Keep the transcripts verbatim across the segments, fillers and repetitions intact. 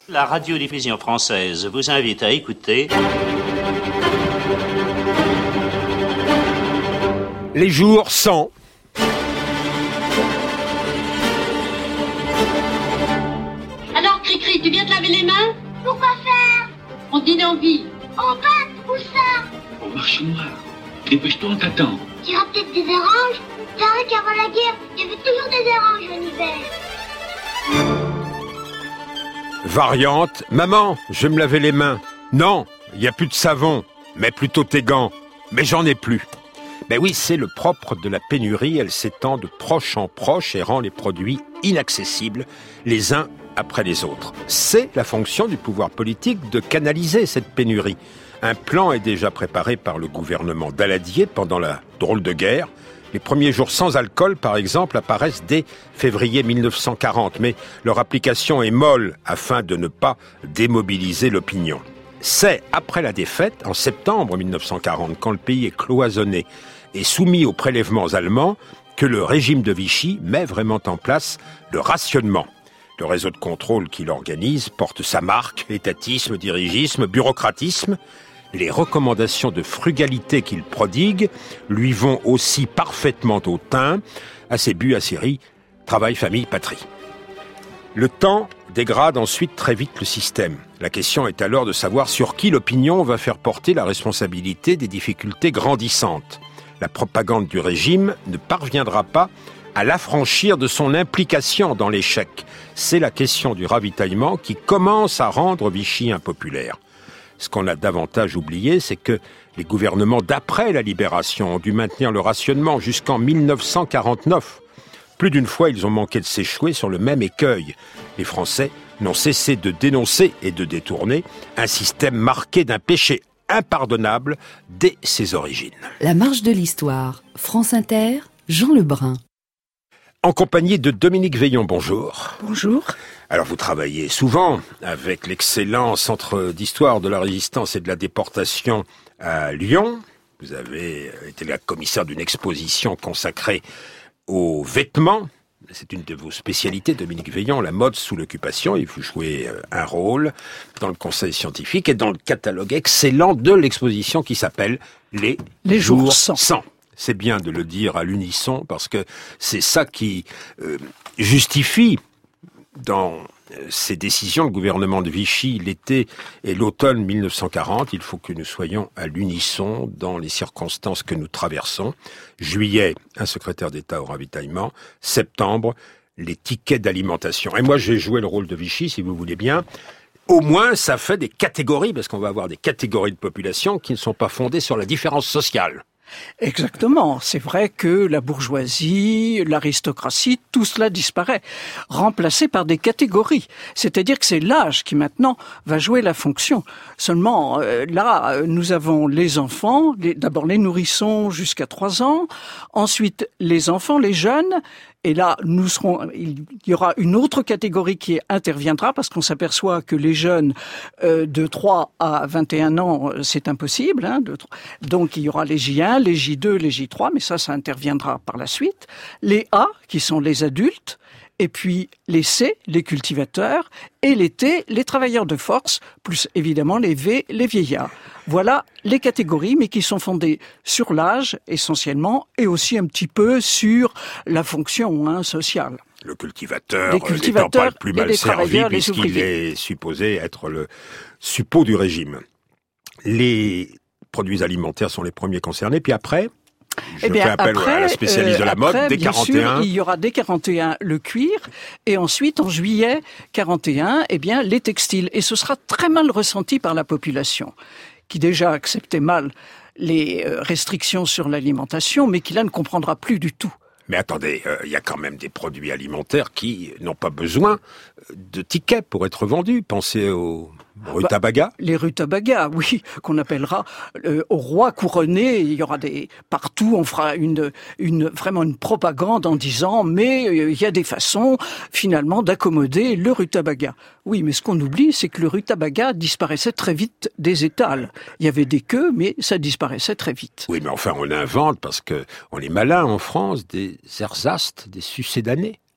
La radiodiffusion française vous invite à écouter... Les jours sans... Alors, Cricri, tu viens te laver les mains? Pourquoi faire? On dîne en vie. En pâte, où ça? Au marché noir. Dépêche-toi, on t'attend. Tu iras peut-être des oranges? C'est vrai qu'avant la guerre, il y avait toujours des oranges en hiver. Variante, maman, je vais me laver les mains. Non, il n'y a plus de savon, mais plutôt tes gants. Mais j'en ai plus. Ben oui, c'est le propre de la pénurie, elle s'étend de proche en proche et rend les produits inaccessibles les uns après les autres. C'est la fonction du pouvoir politique de canaliser cette pénurie. Un plan est déjà préparé par le gouvernement Daladier pendant la drôle de guerre. Les premiers jours sans alcool, par exemple, apparaissent dès février mille neuf cent quarante, mais leur application est molle afin de ne pas démobiliser l'opinion. C'est après la défaite, en septembre mille neuf cent quarante, quand le pays est cloisonné et soumis aux prélèvements allemands, que le régime de Vichy met vraiment en place le rationnement. Le réseau de contrôle qu'il organise porte sa marque, étatisme, dirigisme, bureaucratisme. Les recommandations de frugalité qu'il prodigue lui vont aussi parfaitement au teint, à ses buts, à ses riz, travail, famille, patrie. Le temps dégrade ensuite très vite le système. La question est alors de savoir sur qui l'opinion va faire porter la responsabilité des difficultés grandissantes. La propagande du régime ne parviendra pas à l'affranchir de son implication dans l'échec. C'est la question du ravitaillement qui commence à rendre Vichy impopulaire. Ce qu'on a davantage oublié, c'est que les gouvernements d'après la Libération ont dû maintenir le rationnement jusqu'en mille neuf cent quarante-neuf. Plus d'une fois, ils ont manqué de s'échouer sur le même écueil. Les Français n'ont cessé de dénoncer et de détourner un système marqué d'un péché impardonnable dès ses origines. La marche de l'histoire, France Inter, Jean Lebrun. En compagnie de Dominique Veillon, bonjour. Bonjour. Alors vous travaillez souvent avec l'excellent Centre d'histoire de la résistance et de la déportation à Lyon. Vous avez été la commissaire d'une exposition consacrée aux vêtements. C'est une de vos spécialités, Dominique Veillon, la mode sous l'occupation. Et vous jouez un rôle dans le conseil scientifique et dans le catalogue excellent de l'exposition qui s'appelle Les, Les jours, jours sans. sans. C'est bien de le dire à l'unisson parce que c'est ça qui euh, justifie dans ces décisions le gouvernement de Vichy l'été et l'automne mille neuf cent quarante. Il faut que nous soyons à l'unisson dans les circonstances que nous traversons. Juillet, un secrétaire d'État au ravitaillement. Septembre, les tickets d'alimentation. Et moi, j'ai joué le rôle de Vichy, si vous voulez bien. Au moins, ça fait des catégories, parce qu'on va avoir des catégories de population qui ne sont pas fondées sur la différence sociale. Exactement. C'est vrai que la bourgeoisie, l'aristocratie, tout cela disparaît, remplacé par des catégories. C'est-à-dire que c'est l'âge qui maintenant va jouer la fonction. Seulement, euh, là, nous avons les enfants, les, d'abord les nourrissons jusqu'à trois ans, ensuite les enfants, les jeunes, et là, nous serons, il y aura une autre catégorie qui interviendra parce qu'on s'aperçoit que les jeunes euh, de trois à vingt et un ans, c'est impossible. Hein, de, donc, il y aura les J un, les J deux, les J trois, mais ça, ça interviendra par la suite. Les A, qui sont les adultes, et puis les C, les cultivateurs, et les T, les travailleurs de force, plus évidemment les V, les vieillards. Voilà les catégories, mais qui sont fondées sur l'âge essentiellement, et aussi un petit peu sur la fonction hein, sociale. Le cultivateur, les cultivateurs n'étant pas le plus mal servi, puisqu'il ouvriers. est supposé être le suppôt du régime. Les produits alimentaires sont les premiers concernés, puis après... Je eh bien, fais appel après, à la spécialiste euh, de la mode, après, dès bien quarante et un. Sûr, il y aura dès quarante et un le cuir, et ensuite, en juillet quarante et un, eh bien, les textiles. Et ce sera très mal ressenti par la population, qui déjà acceptait mal les restrictions sur l'alimentation, mais qui là ne comprendra plus du tout. Mais attendez, il euh, y a quand même des produits alimentaires qui n'ont pas besoin de tickets pour être vendus. Pensez aux rutabagas. Bah, les rutabagas, oui, qu'on appellera euh, au roi couronné. Il y aura des partout, on fera une, une vraiment une propagande en disant mais il euh, y a des façons finalement d'accommoder le rutabaga. Oui, mais ce qu'on oublie, c'est que le rutabaga disparaissait très vite des étals. Il y avait des queues, mais ça disparaissait très vite. Oui, mais enfin, on invente parce que on est malin en France des ersatz, des succédanés.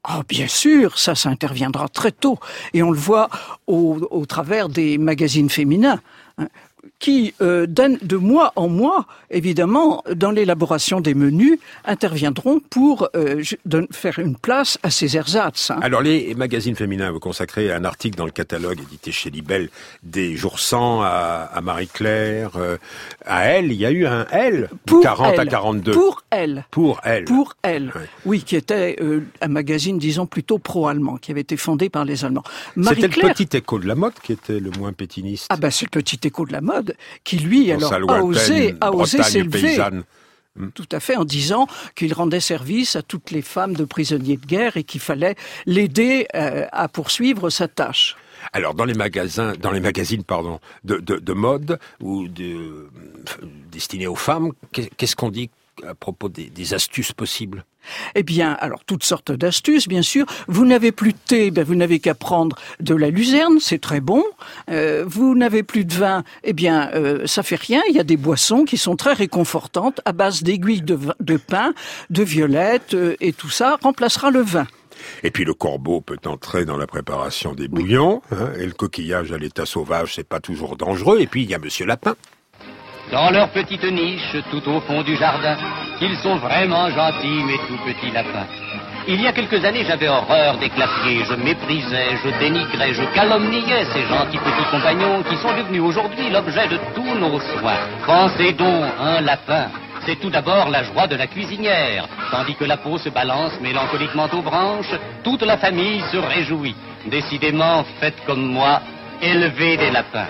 Ah, bien sûr, ça, ça interviendra très tôt. Et on le voit au, au travers des magazines féminins, hein, qui, euh, de mois en mois, évidemment, dans l'élaboration des menus, interviendront pour euh, de faire une place à ces ersatz. Hein. Alors, les magazines féminins, vous consacrez un article dans le catalogue édité chez Libelle des Jours sans à, à Marie-Claire, euh, à Elle, il y a eu un Elle, pour quarante elle, à quarante-deux. Pour Elle. Pour Elle. Pour Elle. Ouais. Oui, qui était euh, un magazine, disons, plutôt pro-allemand, qui avait été fondé par les Allemands. C'était le Petit Écho de la mode qui était le moins pétiniste. Ah ben, c'est le Petit Écho de la mode, qui lui, Dans alors, sa a lointaine osé, a osé Bretagne s'élever. paysanne. Tout à fait, en disant qu'il rendait service à toutes les femmes de prisonniers de guerre et qu'il fallait l'aider euh, à poursuivre sa tâche. Alors, dans les magasins, dans les magazines, pardon, de, de, de mode ou de, destinés aux femmes, qu'est-ce qu'on dit à propos des, des astuces possibles? Eh bien, alors, toutes sortes d'astuces, bien sûr. Vous n'avez plus de thé, ben, vous n'avez qu'à prendre de la luzerne, c'est très bon. Euh, vous n'avez plus de vin, eh bien, euh, ça fait rien. Il y a des boissons qui sont très réconfortantes à base d'aiguilles de, de pin, de violettes, euh, et tout ça remplacera le vin. Et puis le corbeau peut entrer dans la préparation des bouillons, oui. hein, et le coquillage à l'état sauvage, c'est pas toujours dangereux. Et puis il y a Monsieur Lapin. Dans leur petite niche, tout au fond du jardin, ils sont vraiment gentils, mes tout petits lapins. Il y a quelques années, j'avais horreur des clapiers, je méprisais, je dénigrais, je calomniais ces gentils petits compagnons qui sont devenus aujourd'hui l'objet de tous nos soins. Pensez donc, un lapin, c'est tout d'abord la joie de la cuisinière. Tandis que la peau se balance mélancoliquement aux branches, toute la famille se réjouit. Décidément, faites comme moi, élevez des lapins.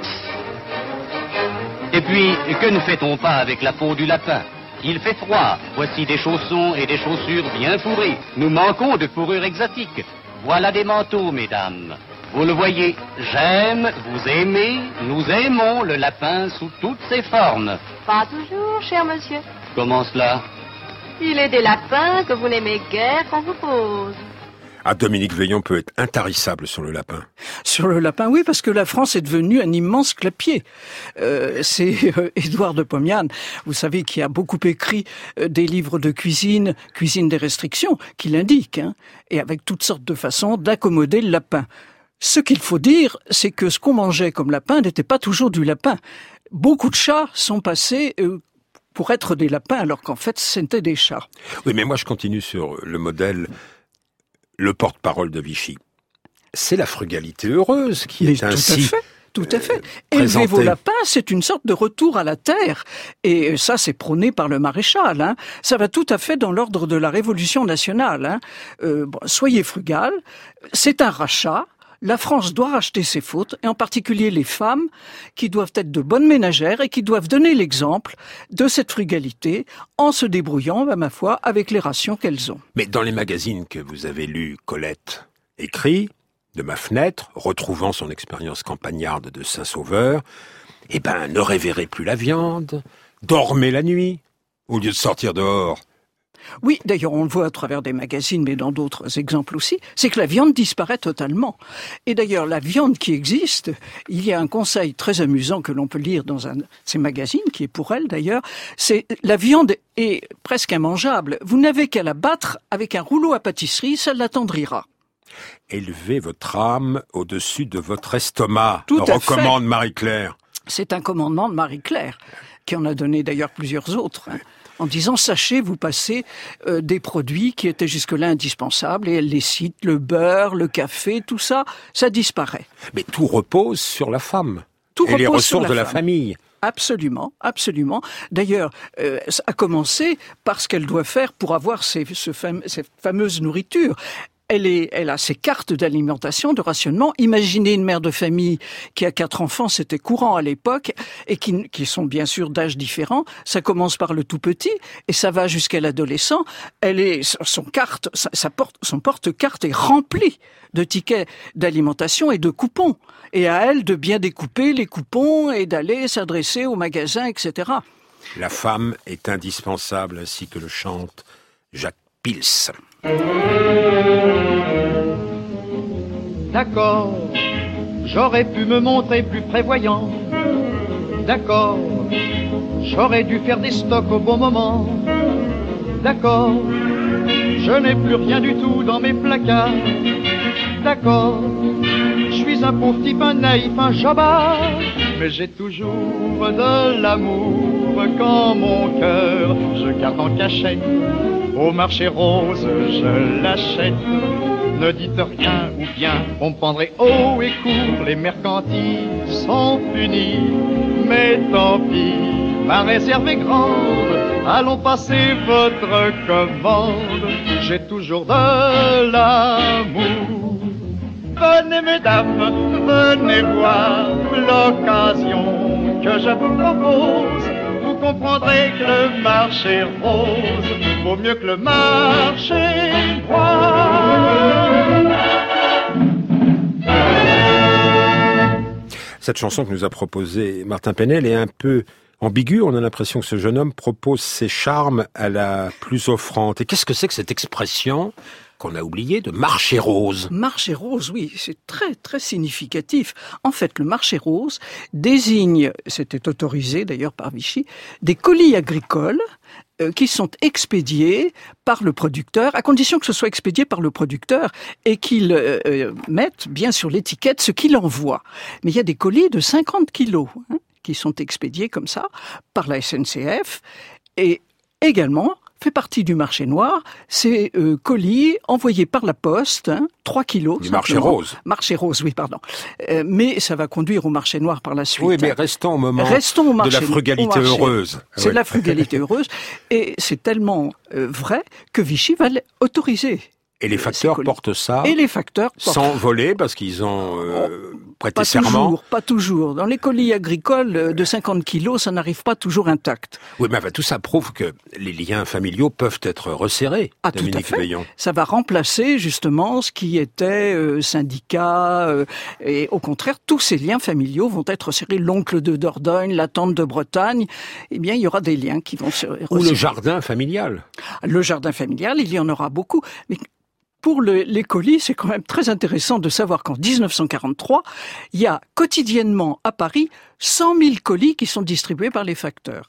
Et puis, que ne fait-on pas avec la peau du lapin? Il fait froid. Voici des chaussons et des chaussures bien fourrées. Nous manquons de fourrure exotique. Voilà des manteaux, mesdames. Vous le voyez, j'aime, vous aimez, nous aimons le lapin sous toutes ses formes. Pas toujours, cher monsieur. Comment cela? Il est des lapins que vous n'aimez guère qu'on vous pose. Ah, Dominique Veillon peut être intarissable sur le lapin. Sur le lapin, oui, parce que la France est devenue un immense clapier. Euh, c'est euh, Édouard de Pomian, vous savez, qui a beaucoup écrit euh, des livres de cuisine, Cuisine des restrictions, qui l'indique, hein, et avec toutes sortes de façons d'accommoder le lapin. Ce qu'il faut dire, c'est que ce qu'on mangeait comme lapin n'était pas toujours du lapin. Beaucoup de chats sont passés euh, pour être des lapins, alors qu'en fait, c'était des chats. Oui, mais moi, je continue sur le modèle, le porte-parole de Vichy. C'est la frugalité heureuse qui mais est ainsi... Tout à fait. Tout à fait. Euh, Élever vos lapins, c'est une sorte de retour à la terre. Et ça, c'est prôné par le maréchal. Hein. Ça va tout à fait dans l'ordre de la Révolution nationale. Hein. Euh, bon, soyez frugal. C'est un rachat. La France doit racheter ses fautes, et en particulier les femmes, qui doivent être de bonnes ménagères et qui doivent donner l'exemple de cette frugalité en se débrouillant, à ma foi, avec les rations qu'elles ont. Mais dans les magazines que vous avez lus, Colette écrit, de ma fenêtre, retrouvant son expérience campagnarde de Saint-Sauveur, eh ben, ne révérez plus la viande, dormez la nuit, au lieu de sortir dehors. Oui, d'ailleurs, on le voit à travers des magazines, mais dans d'autres exemples aussi, c'est que la viande disparaît totalement. Et d'ailleurs, la viande qui existe, il y a un conseil très amusant que l'on peut lire dans un de ces magazines, qui est pour elle d'ailleurs, c'est la viande est presque immangeable. Vous n'avez qu'à la battre avec un rouleau à pâtisserie, ça l'attendrira. Élevez votre âme au-dessus de votre estomac, Tout à recommande fait. Marie-Claire. C'est un commandement de Marie-Claire, qui en a donné d'ailleurs plusieurs autres, hein, en disant, sachez, vous passez euh, des produits qui étaient jusque-là indispensables, et elle les cite, le beurre, le café, tout ça, ça disparaît. Mais tout repose sur la femme, tout et les ressources la de la femme. famille. Absolument, absolument. D'ailleurs, euh, ça a commencé par ce qu'elle doit faire pour avoir ces, ce fam- cette fameuse nourriture. Elle, est, elle a ses cartes d'alimentation, de rationnement. Imaginez une mère de famille qui a quatre enfants, c'était courant à l'époque, et qui, qui sont bien sûr d'âge différents. Ça commence par le tout petit, et ça va jusqu'à l'adolescent. Elle est, son carte, sa, sa porte, son porte-carte est rempli de tickets d'alimentation et de coupons. Et à elle de bien découper les coupons et d'aller s'adresser au magasin, et cetera. La femme est indispensable, ainsi que le chante Jacques Pils. D'accord, j'aurais pu me montrer plus prévoyant. D'accord, j'aurais dû faire des stocks au bon moment. D'accord, je n'ai plus rien du tout dans mes placards. D'accord, je suis un pauvre type, un naïf, un jabard, mais j'ai toujours de l'amour quand mon cœur je garde en cachette. Au marché rose, je l'achète. Ne dites rien ou bien on pendrait haut et court. Les mercantiles sont punis, mais tant pis, ma réserve est grande. Allons passer votre commande, j'ai toujours de l'amour. Venez mesdames, venez voir l'occasion que je vous propose. Vous comprendrez que le marché rose vaut mieux que le marché noir. Cette chanson que nous a proposée Martin Pesnel est un peu ambiguë. On a l'impression que ce jeune homme propose ses charmes à la plus offrante. Et qu'est-ce que c'est que cette expression qu'on a oubliée de marché rose? Marché rose, oui, c'est très très significatif. En fait, le marché rose désigne, c'était autorisé d'ailleurs par Vichy, des colis agricoles euh, qui sont expédiés par le producteur, à condition que ce soit expédié par le producteur et qu'il euh, euh, mette bien sur l'étiquette ce qu'il envoie. Mais il y a des colis de cinquante kilos hein, qui sont expédiés comme ça par la S N C F et également fait partie du marché noir, ces euh, colis envoyés par la poste, hein, trois kilos. Du marché rose. Marché rose, oui, pardon. Euh, mais ça va conduire au marché noir par la suite. Oui, mais restons au moment restons au marché, de la frugalité heureuse. C'est ouais. de la frugalité heureuse. Et c'est tellement euh, vrai que Vichy va l'autoriser. Et les facteurs portent ça et les facteurs portent... sans voler parce qu'ils ont euh, prêté pas serment. Toujours, pas toujours. Dans les colis agricoles de cinquante kilos, ça n'arrive pas toujours intact. Oui, mais enfin, tout ça prouve que les liens familiaux peuvent être resserrés. Ah, Dominique tout à fait. Veillon. Ça va remplacer justement ce qui était euh, syndicat. Euh, et au contraire, tous ces liens familiaux vont être resserrés. L'oncle de Dordogne, la tante de Bretagne. Eh bien, il y aura des liens qui vont se resserrer. Ou le jardin familial. Le jardin familial, il y en aura beaucoup. Mais pour le, les colis, c'est quand même très intéressant de savoir qu'en dix-neuf cent quarante-trois, il y a quotidiennement à Paris cent mille colis qui sont distribués par les facteurs.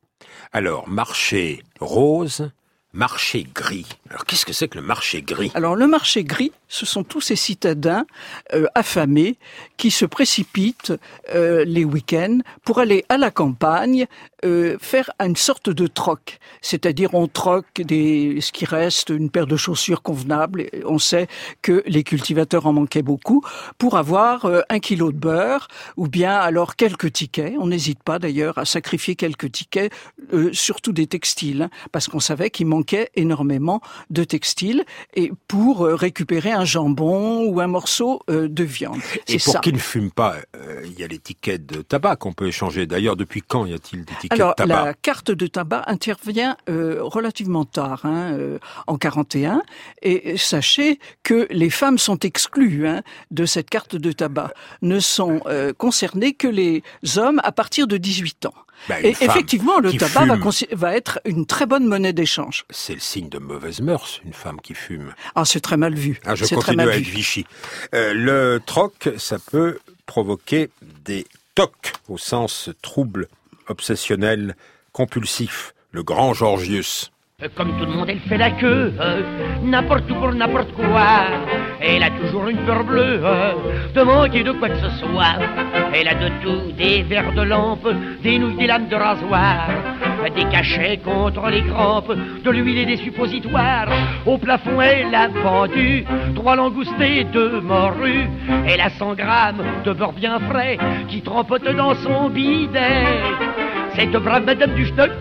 Alors, marché rose, marché gris. Alors, qu'est-ce que c'est que le marché gris? Alors, le marché gris, ce sont tous ces citadins euh, affamés qui se précipitent euh, les week-ends pour aller à la campagne euh, faire une sorte de troc. C'est-à-dire, on troque des, ce qui reste, une paire de chaussures convenable. On sait que les cultivateurs en manquaient beaucoup pour avoir euh, un kilo de beurre ou bien alors quelques tickets. On n'hésite pas d'ailleurs à sacrifier quelques tickets, euh, surtout des textiles, hein, parce qu'on savait qu'il manquait énormément de textiles et pour euh, récupérer un jambon ou un morceau euh, de viande. Et pour qui ne fume pas, euh, il y a l'étiquette de tabac qu'on peut échanger. D'ailleurs, depuis quand y a-t-il d'étiquette Alors, de tabac? Alors, la carte de tabac intervient euh, relativement tard, hein, euh, en quarante et un, et sachez que les femmes sont exclues hein, de cette carte de tabac. Ne sont euh, concernés que les hommes à partir de dix-huit ans. Ben, et effectivement, le tabac va, va être une très bonne monnaie d'échange. C'est le signe de mauvaise mœurs, une femme qui fume. Ah, c'est très mal vu. Ah, je continue à être Vichy. Euh, le troc, ça peut provoquer des tocs, au sens trouble, obsessionnel, compulsif. Le grand Georgius. Comme tout le monde, elle fait la queue, euh, n'importe où pour n'importe quoi. Elle a toujours une peur bleue euh, de manquer de quoi que ce soit. Elle a de tout, des verres de lampe, des nouilles, des lames de rasoir, des cachets contre les crampes, de l'huile et des suppositoires. Au plafond, elle a vendu trois langoustes et deux morues. Elle a cent grammes de beurre bien frais qui trempote dans son bidet. Cette brave madame du stock,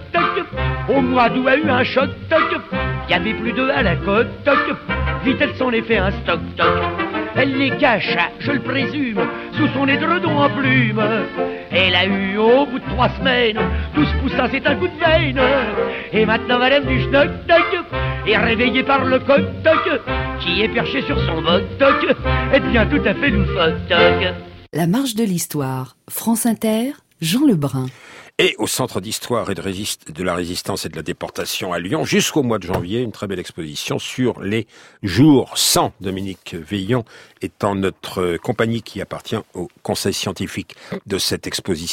au mois d'août a eu un choc, il y avait plus d'œufs à la côte, vite elle s'en est fait un stock, elle les cacha, je le présume, sous son édredon en plume. Elle a eu au bout de trois semaines, douze poussins, c'est un coup de veine. Et maintenant madame du stock est réveillée par le coq qui est perché sur son boc, et devient tout à fait loufoque. La marche de l'histoire, France Inter, Jean Lebrun. Et au Centre d'Histoire et de, résist- de la Résistance et de la Déportation à Lyon, jusqu'au mois de janvier, une très belle exposition sur les jours sans. Dominique Veillon étant notre compagnie qui appartient au conseil scientifique de cette exposition.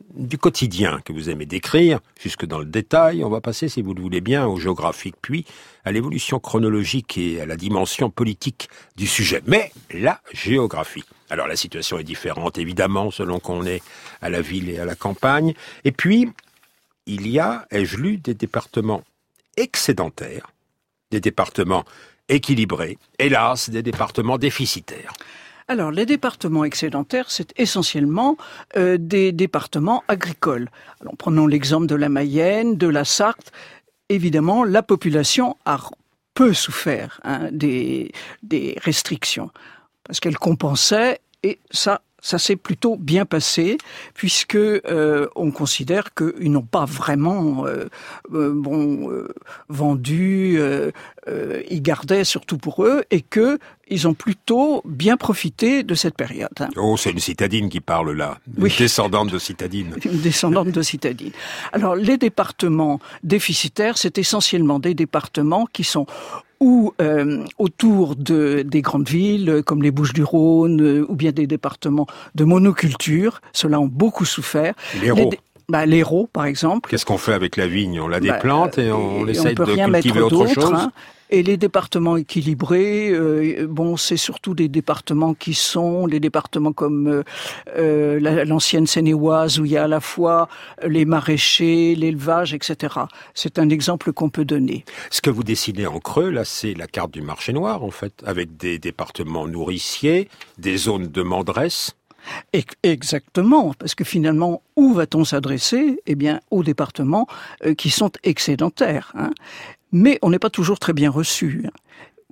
du quotidien que vous aimez décrire, jusque dans le détail. On va passer, si vous le voulez bien, au géographique, puis à l'évolution chronologique et à la dimension politique du sujet. Mais la géographie. Alors la situation est différente, évidemment, selon qu'on est à la ville et à la campagne. Et puis, il y a, ai-je lu, des départements excédentaires, des départements équilibrés, hélas, des départements déficitaires. Alors, les départements excédentaires, c'est essentiellement euh, des départements agricoles. Alors, prenons l'exemple de la Mayenne, de la Sarthe. Évidemment, la population a peu souffert hein, des, des restrictions, parce qu'elle compensait, et ça, ça s'est plutôt bien passé, puisque euh, on considère qu'ils n'ont pas vraiment euh, euh, bon euh, vendu, euh, euh, ils gardaient surtout pour eux, et que ils ont plutôt bien profité de cette période. Hein. Oh, c'est une citadine qui parle là, une oui. descendante de citadine. Une descendante de citadine. Alors, les départements déficitaires, c'est essentiellement des départements qui sont ou euh, autour de, des grandes villes, comme les Bouches-du-Rhône, euh, ou bien des départements de monoculture. Ceux-là ont beaucoup souffert. L'Hérault. Les, bah, l'Hérault, par exemple. Qu'est-ce qu'on fait avec la vigne? On la déplante bah, et on, on essaie de rien cultiver autre chose hein. Et les départements équilibrés, euh, bon, c'est surtout des départements qui sont les départements comme euh, euh, la, l'ancienne Seine-et-Oise, où il y a à la fois les maraîchers, l'élevage, et cetera. C'est un exemple qu'on peut donner. Ce que vous dessinez en creux, là, c'est la carte du marché noir, en fait, avec des départements nourriciers, des zones de manderesse. Exactement, parce que finalement, où va-t-on s'adresser? Eh bien, aux départements euh, qui sont excédentaires. Hein. Mais on n'est pas toujours très bien reçu, hein.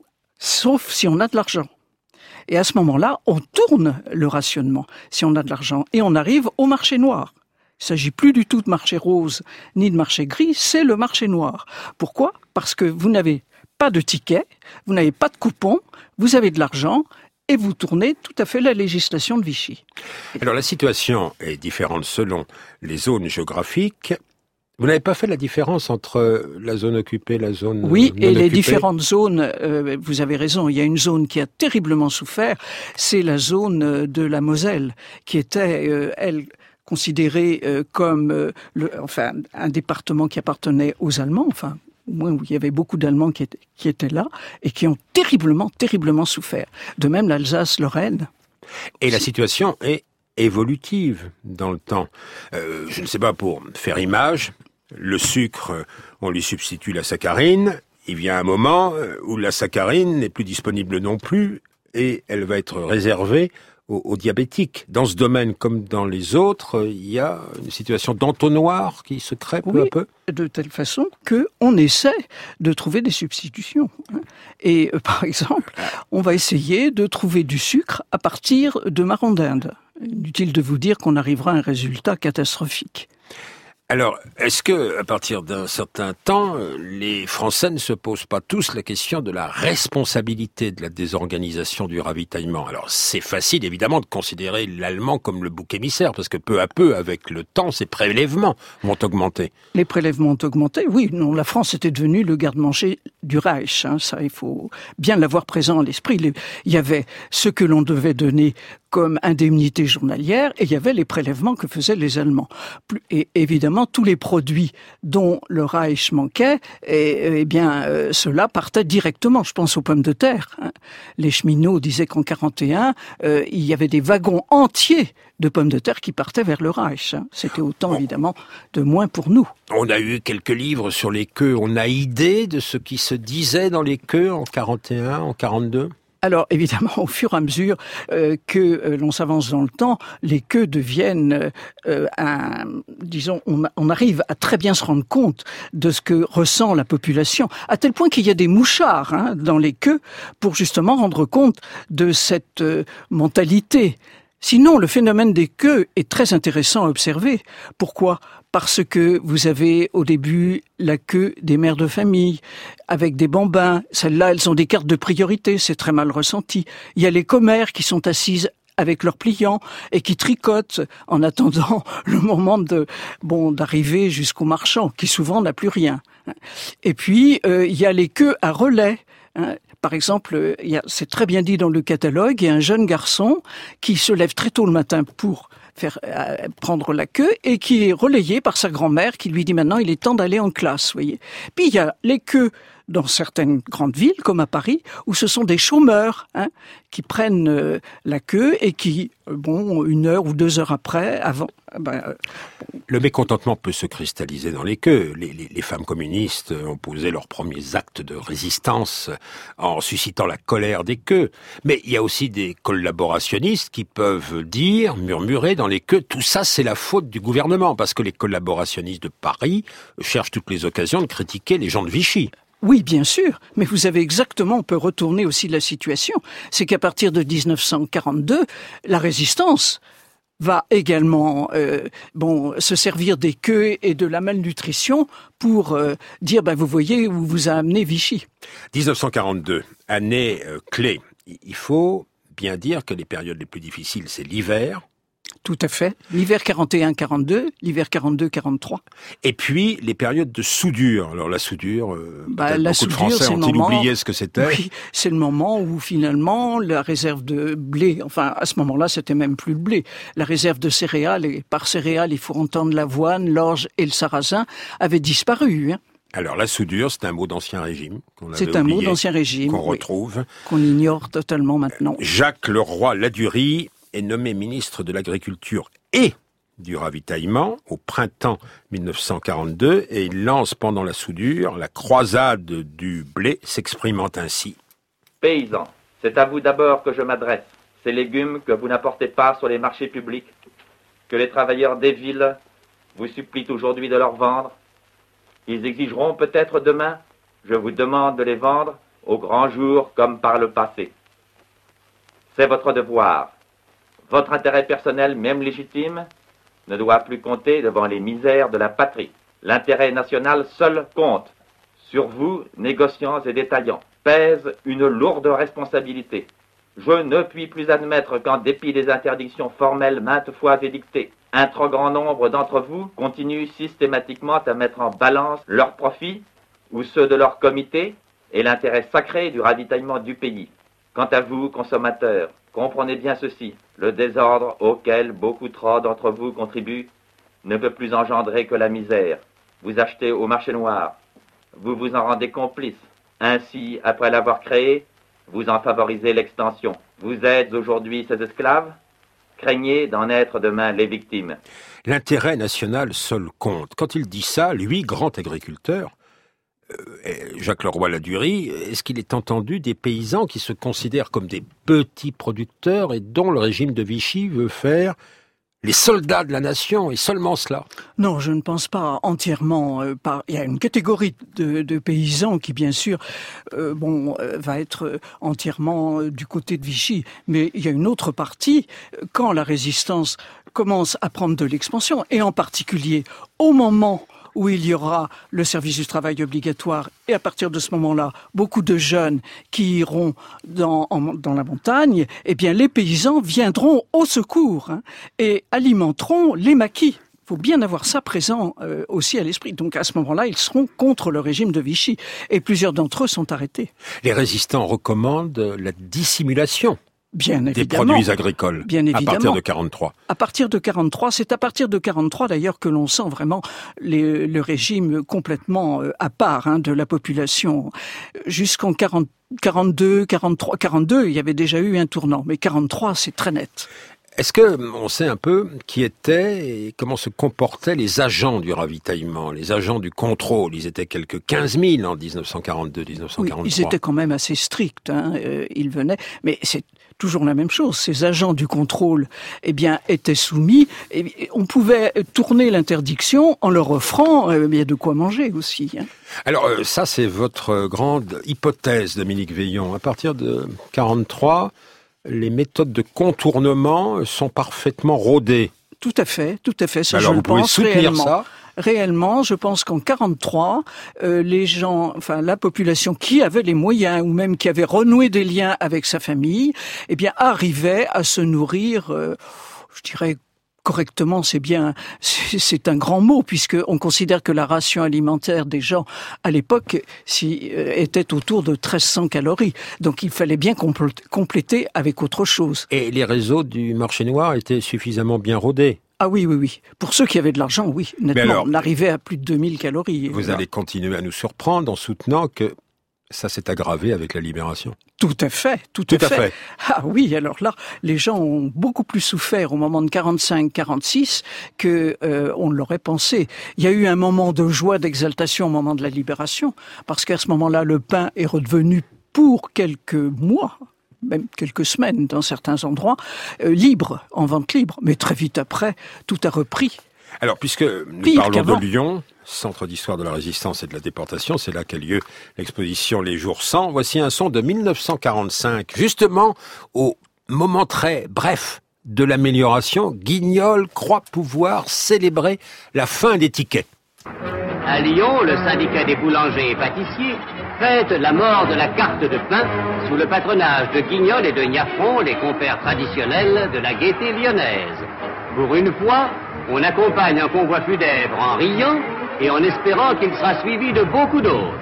Sauf si on a de l'argent. Et à ce moment-là, on tourne le rationnement, si on a de l'argent, et on arrive au marché noir. Il ne s'agit plus du tout de marché rose ni de marché gris, c'est le marché noir. Pourquoi? Parce que vous n'avez pas de ticket, vous n'avez pas de coupon, vous avez de l'argent, et vous tournez tout à fait la législation de Vichy. Alors la situation est différente selon les zones géographiques. Vous n'avez pas fait la différence entre la zone occupée et la zone non oui, occupée? Et les différentes zones, euh, vous avez raison, il y a une zone qui a terriblement souffert, c'est la zone de la Moselle, qui était, euh, elle, considérée euh, comme euh, le, enfin, un département qui appartenait aux Allemands, enfin, au moins où il y avait beaucoup d'Allemands qui étaient, qui étaient là, et qui ont terriblement, terriblement souffert. De même, l'Alsace-Lorraine. Et la situation est évolutive dans le temps. Euh, je ne sais pas, pour faire image, le sucre, on lui substitue la saccharine. Il vient un moment où la saccharine n'est plus disponible non plus et elle va être réservée aux, aux diabétiques. Dans ce domaine comme dans les autres, il y a une situation d'entonnoir qui se crée peu oui, à peu. De telle façon qu'on essaie de trouver des substitutions. Et euh, par exemple, on va essayer de trouver du sucre à partir de marrons d'Inde. Inutile de vous dire qu'on arrivera à un résultat catastrophique. Alors, est-ce que, à partir d'un certain temps, les Français ne se posent pas tous la question de la responsabilité de la désorganisation du ravitaillement? Alors, c'est facile, évidemment, de considérer l'Allemand comme le bouc émissaire, parce que peu à peu, avec le temps, ces prélèvements vont augmenter. Les prélèvements ont augmenté, oui. Non, la France était devenue le garde-manger du Reich. Hein, ça, il faut bien l'avoir présent à l'esprit. Les, il y avait ce que l'on devait donner comme indemnité journalière, et il y avait les prélèvements que faisaient les Allemands. Et évidemment, tous les produits dont le Reich manquait, et, et bien, euh, ceux-là partaient directement. Je pense aux pommes de terre. Hein. Les cheminots disaient qu'en quarante et un, euh, il y avait des wagons entiers de pommes de terre qui partaient vers le Reich. Hein. C'était autant, évidemment, de moins pour nous. On a eu quelques livres sur les queues. On a idée de ce qui se disait dans les queues en quarante et un, en quarante-deux? Alors, évidemment, au fur et à mesure euh, que euh, l'on s'avance dans le temps, les queues deviennent, euh, un, disons, on, on arrive à très bien se rendre compte de ce que ressent la population, à tel point qu'il y a des mouchards hein, dans les queues pour justement rendre compte de cette euh, mentalité. Sinon, le phénomène des queues est très intéressant à observer. Pourquoi ? Parce que vous avez au début la queue des mères de famille, avec des bambins. Celles-là, elles ont des cartes de priorité, c'est très mal ressenti. Il y a les commères qui sont assises avec leurs pliants et qui tricotent en attendant le moment de bon d'arriver jusqu'au marchand, qui souvent n'a plus rien. Et puis, euh, il y a les queues à relais. Par exemple, il y a, c'est très bien dit dans le catalogue, il y a un jeune garçon qui se lève très tôt le matin pour faire euh, prendre la queue et qui est relayé par sa grand-mère qui lui dit maintenant il est temps d'aller en classe, voyez. Puis il y a les queues dans certaines grandes villes, comme à Paris, où ce sont des chômeurs hein, qui prennent euh, la queue et qui, euh, bon, une heure ou deux heures après, avant... Ben, euh, Le mécontentement peut se cristalliser dans les queues. Les, les, les femmes communistes ont posé leurs premiers actes de résistance en suscitant la colère des queues. Mais il y a aussi des collaborationnistes qui peuvent dire, murmurer dans les queues, tout ça c'est la faute du gouvernement, parce que les collaborationnistes de Paris cherchent toutes les occasions de critiquer les gens de Vichy. Oui, bien sûr, mais vous avez exactement, on peut retourner aussi la situation. C'est qu'à partir de dix-neuf cent quarante-deux, la résistance va également euh, bon se servir des queues et de la malnutrition pour euh, dire, ben vous voyez où vous a amené Vichy. dix-neuf cent quarante-deux, année euh, clé. Il faut bien dire que les périodes les plus difficiles, c'est l'hiver. Tout à fait. L'hiver quarante et un quarante-deux, l'hiver quarante-deux quarante-trois. Et puis, les périodes de soudure. Alors, la soudure, euh, bah, la beaucoup soudure, de Français ont-ils moment, oublié ce que c'était? Oui, c'est le moment où, finalement, la réserve de blé, enfin, à ce moment-là, c'était même plus le blé. La réserve de céréales, et par céréales, il faut entendre l'avoine, l'orge et le sarrasin, avait disparu, hein. Alors, la soudure, c'est un mot d'ancien régime. Qu'on avait c'est un oublié, mot d'ancien régime. Qu'on oui, retrouve. Qu'on ignore totalement maintenant. Jacques Leroy-Ladurie est nommé ministre de l'Agriculture et du Ravitaillement au printemps dix-neuf cent quarante-deux et il lance pendant la soudure la croisade du blé, s'exprimant ainsi. Paysans, c'est à vous d'abord que je m'adresse. Ces légumes que vous n'apportez pas sur les marchés publics, que les travailleurs des villes vous supplient aujourd'hui de leur vendre, ils exigeront peut-être demain, je vous demande de les vendre au grand jour comme par le passé. C'est votre devoir. Votre intérêt personnel, même légitime, ne doit plus compter devant les misères de la patrie. L'intérêt national seul compte. Sur vous, négociants et détaillants, pèse une lourde responsabilité. Je ne puis plus admettre qu'en dépit des interdictions formelles maintes fois édictées, un trop grand nombre d'entre vous continuent systématiquement à mettre en balance leurs profits ou ceux de leur comité et l'intérêt sacré du ravitaillement du pays. Quant à vous, consommateurs, comprenez bien ceci, le désordre auquel beaucoup trop d'entre vous contribuent ne peut plus engendrer que la misère. Vous achetez au marché noir, vous vous en rendez complice. Ainsi, après l'avoir créé, vous en favorisez l'extension. Vous êtes aujourd'hui ses esclaves, craignez d'en être demain les victimes. L'intérêt national seul compte. Quand il dit ça, lui, grand agriculteur, Jacques Leroy-Ladurie, est-ce qu'il est entendu des paysans qui se considèrent comme des petits producteurs et dont le régime de Vichy veut faire les soldats de la nation, et seulement cela? Non, je ne pense pas entièrement. Euh, par... Il y a une catégorie de, de paysans qui, bien sûr, euh, bon, euh, va être entièrement euh, du côté de Vichy. Mais il y a une autre partie, quand la résistance commence à prendre de l'expansion, et en particulier au moment où il y aura le service du travail obligatoire, et à partir de ce moment-là, beaucoup de jeunes qui iront dans, en, dans la montagne, eh bien, les paysans viendront au secours hein, et alimenteront les maquis. Il faut bien avoir ça présent euh, aussi à l'esprit. Donc à ce moment-là, ils seront contre le régime de Vichy, et plusieurs d'entre eux sont arrêtés. Les résistants recommandent la dissimulation. Bien des évidemment. produits agricoles, Bien évidemment. À partir de quarante-trois. À partir de quarante-trois, c'est à partir de quarante-trois d'ailleurs que l'on sent vraiment les, le régime complètement euh, à part hein, de la population. Jusqu'en quarante, quarante-deux, quarante-trois, quarante-deux, il y avait déjà eu un tournant, mais quarante-trois, c'est très net. Est-ce que on sait un peu qui étaient et comment se comportaient les agents du ravitaillement, les agents du contrôle? Ils étaient quelques quinze mille en dix-neuf cent quarante-deux, dix-neuf cent quarante-trois. Oui, ils étaient quand même assez stricts. Hein. Euh, ils venaient, mais c'est toujours la même chose. Ces agents du contrôle, eh bien, étaient soumis. Et on pouvait tourner l'interdiction en leur offrant euh, bien de quoi manger aussi. Hein. Alors euh, ça, c'est votre grande hypothèse, Dominique Veillon. À partir de quarante-trois. Les méthodes de contournement sont parfaitement rodées. Tout à fait, tout à fait. Ça, Alors je vous pouvez pense soutenir réellement. ça? Réellement, je pense qu'en quarante-trois, euh, les gens, enfin la population qui avait les moyens ou même qui avait renoué des liens avec sa famille, eh bien arrivait à se nourrir, euh, je dirais correctement, c'est bien, c'est, c'est un grand mot, puisque on considère que la ration alimentaire des gens à l'époque si, euh, était autour de treize cents calories. Donc il fallait bien compl- compléter avec autre chose. Et les réseaux du marché noir étaient suffisamment bien rodés. Ah oui, oui, oui. Pour ceux qui avaient de l'argent, oui. Nettement, alors, on arrivait à plus de deux mille calories. Vous voilà. allez continuer à nous surprendre en soutenant que ça s'est aggravé avec la Libération. Tout à fait, tout, tout à, à fait. fait. Ah oui, alors là, les gens ont beaucoup plus souffert au moment de quarante-cinq quarante-six que euh, on l'aurait pensé. Il y a eu un moment de joie, d'exaltation au moment de la Libération, parce qu'à ce moment-là, le pain est redevenu pour quelques mois, même quelques semaines dans certains endroits, euh, libre, en vente libre. Mais très vite après, tout a repris. Alors, puisque nous Pire parlons qu'avant. de Lyon, centre d'histoire de la résistance et de la déportation, c'est là qu'a lieu l'exposition Les Jours cent. Voici un son de mille neuf cent quarante-cinq, justement au moment très bref de l'amélioration. Guignol croit pouvoir célébrer la fin des tickets. À Lyon, le syndicat des boulangers et pâtissiers fête la mort de la carte de pain sous le patronage de Guignol et de Niafron, les compères traditionnels de la gaieté lyonnaise. Pour une fois, on accompagne un convoi funèbre en riant et en espérant qu'il sera suivi de beaucoup d'autres.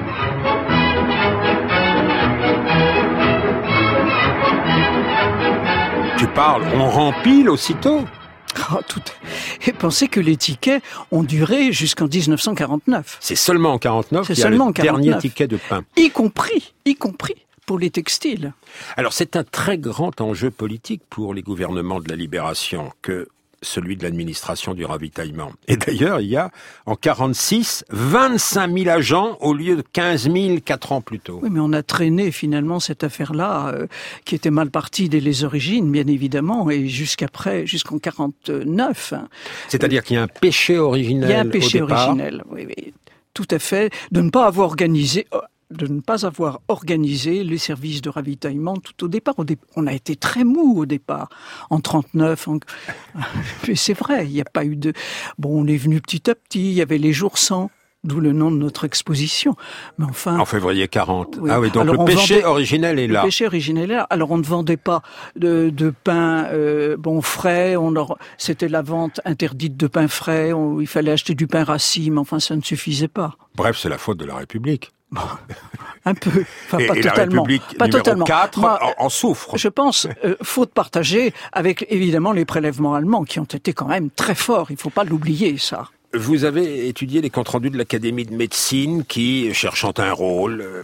Tu parles, on rempile aussitôt. Oh, tout... Et pensez que les tickets ont duré jusqu'en dix-neuf cent quarante-neuf. C'est seulement en quarante-neuf C'est qu'il y a seulement le en quarante-neuf. dernier ticket de pain. Y compris, y compris pour les textiles. Alors c'est un très grand enjeu politique pour les gouvernements de la Libération que celui de l'administration du ravitaillement. Et d'ailleurs, il y a, en quarante-six, vingt-cinq mille agents au lieu de quinze mille quatre ans plus tôt. Oui, mais on a traîné finalement cette affaire-là, euh, qui était mal partie dès les origines, bien évidemment, et jusqu'après, jusqu'en quarante-neuf. Hein. C'est-à-dire qu'il y a un péché originel. Il y a un péché au départ. originel, oui, oui, tout à fait, de ne pas avoir organisé... de ne pas avoir organisé les services de ravitaillement tout au départ. On a été très mou au départ, en trente-neuf. En... Mais c'est vrai, il n'y a pas eu de... Bon, on est venu petit à petit, il y avait les jours sans, d'où le nom de notre exposition. Mais enfin... En février quarante. Oui. Ah oui, donc Alors, le on péché vendait... originel est là. Le péché originel est là. Alors on ne vendait pas de, de pain euh, bon frais. On leur... C'était la vente interdite de pain frais. On... Il fallait acheter du pain rassis, mais enfin ça ne suffisait pas. Bref, c'est la faute de la République. Bon, un peu, enfin et, pas et totalement. la République pas numéro totalement. quatre Moi, en, en souffre. Je pense, euh, faute partagée avec évidemment les prélèvements allemands qui ont été quand même très forts. Il ne faut pas l'oublier, ça. Vous avez étudié les comptes rendus de l'Académie de médecine qui, cherchant un rôle, euh,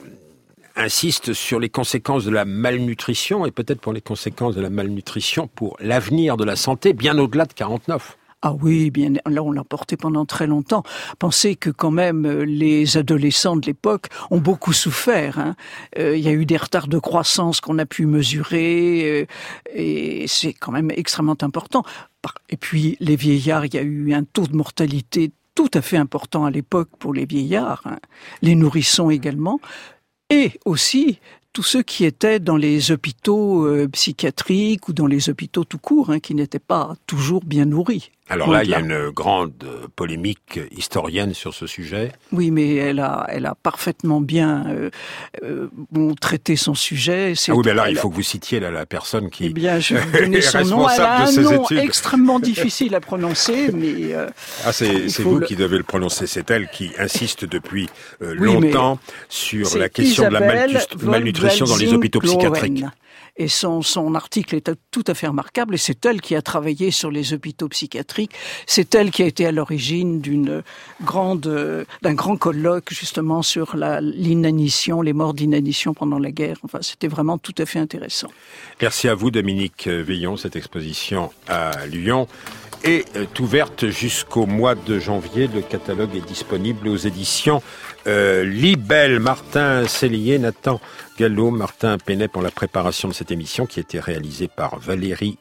insiste sur les conséquences de la malnutrition et peut-être pour les conséquences de la malnutrition pour l'avenir de la santé bien au-delà de quarante-neuf. Ah oui, bien là on l'a porté pendant très longtemps. Pensez que quand même les adolescents de l'époque ont beaucoup souffert. Hein. Euh, il y a eu des retards de croissance qu'on a pu mesurer euh, et c'est quand même extrêmement important. Et puis les vieillards, il y a eu un taux de mortalité tout à fait important à l'époque pour les vieillards, hein. Les nourrissons également, et aussi tous ceux qui étaient dans les hôpitaux euh, psychiatriques ou dans les hôpitaux tout court, hein, qui n'étaient pas toujours bien nourris. Alors là, il y a une grande polémique historienne sur ce sujet. Oui, mais elle a, elle a parfaitement bien euh, euh, bon, traité son sujet. C'est ah oui, mais là, il faut que vous citiez là, la personne qui eh bien, je vais vous donner son nom. Elle a un nom études. extrêmement difficile à prononcer, mais... Euh, ah, c'est, c'est vous le... qui devez le prononcer. C'est elle qui insiste depuis euh, oui, longtemps sur la question Isabelle de la malnut- malnutrition dans les hôpitaux psychiatriques. Et son, son article est tout à fait remarquable, et c'est elle qui a travaillé sur les hôpitaux psychiatriques. C'est elle qui a été à l'origine d'une grande, d'un grand colloque justement sur la, l'inanition, les morts d'inanition pendant la guerre. Enfin, c'était vraiment tout à fait intéressant. Merci à vous, Dominique Veillon. Cette exposition à Lyon est ouverte jusqu'au mois de janvier. Le catalogue est disponible aux éditions euh, Libelle. Martin Cellier, Nathan Gallo, Martin Penet pour la préparation de cette émission qui a été réalisée par Valérie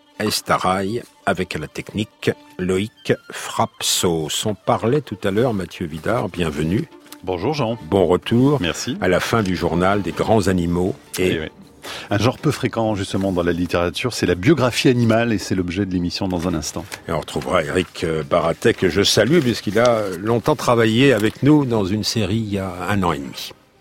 Estaraï avec à la technique Loïc Frapsos. On parlait tout à l'heure, Mathieu Vidard, bienvenue. Bonjour Jean. Bon retour. Merci. À la fin du journal des grands animaux. Et... Oui, oui. Un genre peu fréquent justement dans la littérature, c'est la biographie animale et c'est l'objet de l'émission dans un instant. Et on retrouvera Éric Baratet que je salue puisqu'il a longtemps travaillé avec nous dans une série il y a un an et demi.